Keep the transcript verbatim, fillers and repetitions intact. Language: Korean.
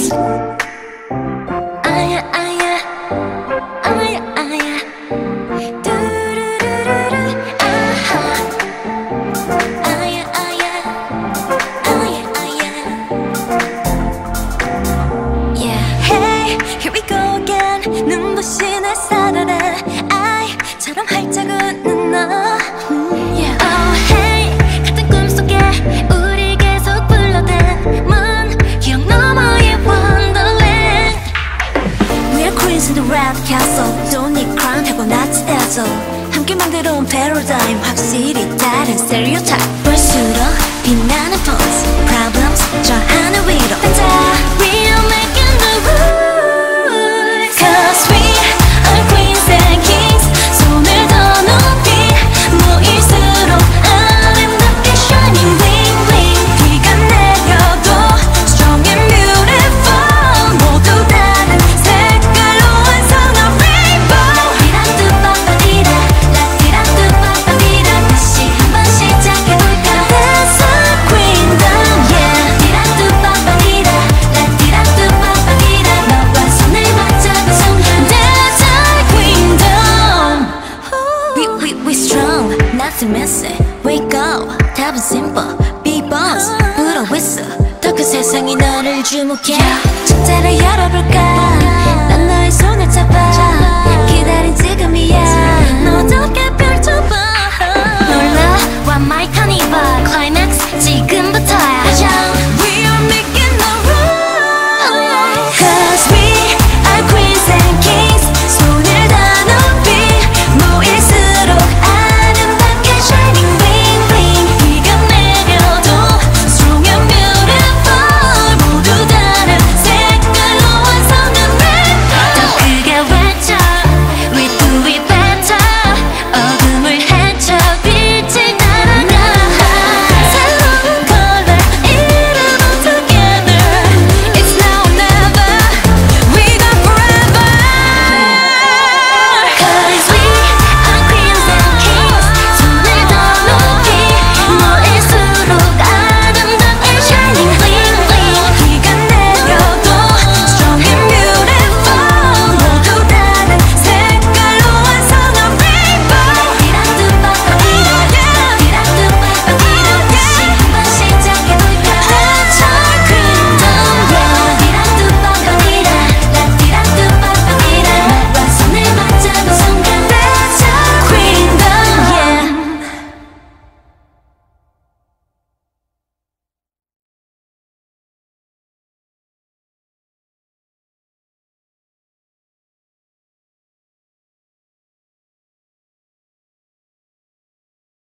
아야 아야 아야 아야 뚜루루루루 아하 아야 아야 아야 아야 Yeah Hey here we go again 눈부신 햇살아래 아이처럼 활짝 웃는 너 Yeah Oh hey 같은 꿈속에 우리 계속 불러댄 먼 기억 너머의 Wonderland We're queens in the red castle Don't need crown 타고났지 dazzle 함께 만들어온 paradigm 확실히 다른 stereotype 볼수록 빛나는 pose Problems 저 하늘 위로 반짝 We are making the rules Cause we are queens and kings 손을 더 높이 모일수록 아름답게 shining bling bling 비가 내려도 strong and beautiful 모두 다른 색깔로 완성한 rainbow 디라뚜빠빠디라 라디라뚜빠빠디라 다시 한번 시작해볼까 That's our queendom yeah 디라뚜빠빠디라 라디라뚜빠빠디라 너와 손을 맞잡은 순간 That's our queendom We, we, we strong, nothing messy Wake up, 답은 simple Be boss, 불어 whistle 더 큰 세상이 너를 주목해 축제를 열어볼까 난 너의 손을 잡아 기다린 지금이야 너답게 펼쳐봐 놀라 One my carnival Climate